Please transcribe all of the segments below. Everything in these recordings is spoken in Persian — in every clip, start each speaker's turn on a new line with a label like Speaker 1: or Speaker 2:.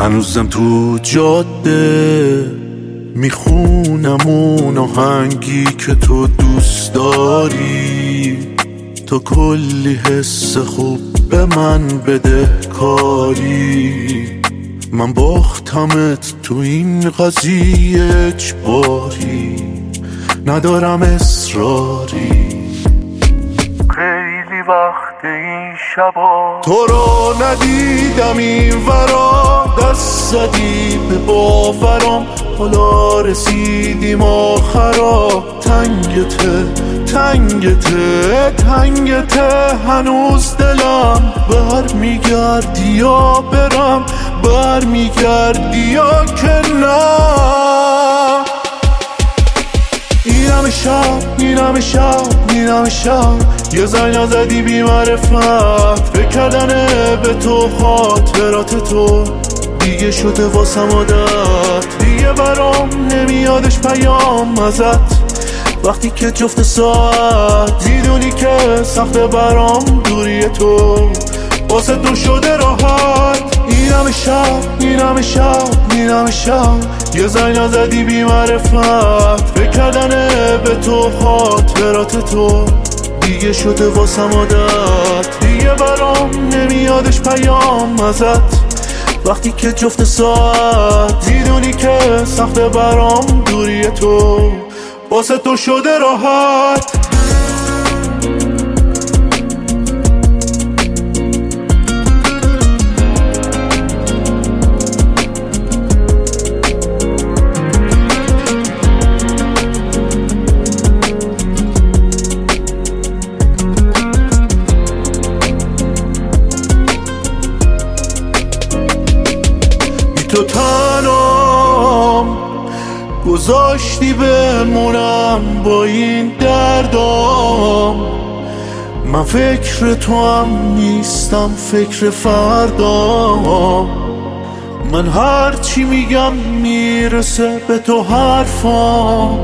Speaker 1: هنوزم تو جاده میخونم اون آهنگی که تو دوست داری، تو کلی حس خوب به من بده کاری. من باختمت تو این قضیه اجباری، ندارم اصراری. خیلی وقت این شبا تو رو ندیدم این ورا، دست زدی به باورم حالا رسیدیم آخرا. تنگته تنگته تنگته هنوز دلم، برمیگردی یا برم، برمیگردی یا که نه. اینم شب اینم شب اینم شب، یه زنگ نزدی بی معرفت، فکر کردنه به تو خاطرات تو دیگه شده واسم عادت. دیگه برام نمیادش پیام ازت وقتی که جفت ساعت، میدونی که سخت برام دوری تو، واسه تو شده راحت. اینم شب اینم شب اینم شب، یه زنگ نزدی بی معرفت، فکر کردنه به تو خاطرات تو دیگه شده واسم عادت. دیگه برام نمیادش پیام ازت وقتی که جفت ساعت، میدونی که سخت برام دوری تو، واسه تو شده راحت. تو تنام گذاشتی بمونم با این دردام، من فکر تو هم نیستم فکر فردام. من هرچی میگم میرسه به تو حرفام،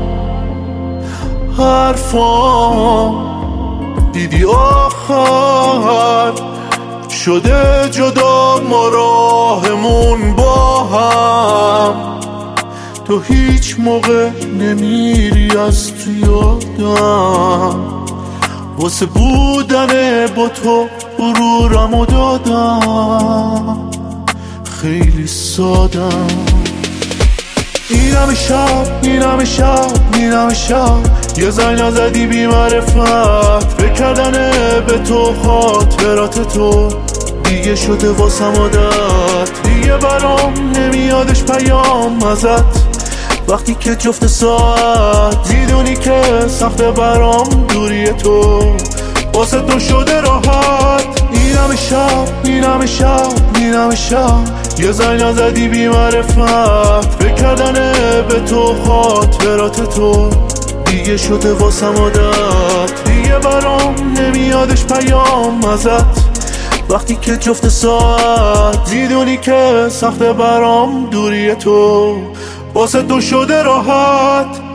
Speaker 1: دیدی آخر شده جدا ما راهمون با هم. تو هیچ موقع نمیری از تو یادم، واسه بودن با تو غرورمو دادم، خیلی سادم. اینم شب اینم شب اینم شب، یه زنگ نزدی بی معرفت، فکر کردنه به تو خاطرات تو دیگه شده واسم عادت. دیگه برام نمیادش پیام ازت وقتی که جفت ساعت، میدونی که سخت برام دوری تو، واسه تو شده راحت. اینم شب اینم شب اینم شب، یه زنگ نزدی بی معرفت، فکر کردنه به تو خاطرات تو دیگه شده واسم عادت. دیگه برام نمیادش پیام ازت وقتی که جفت ساعت، میدونی که سخت برام دوری تو، واسه تو شده راحت.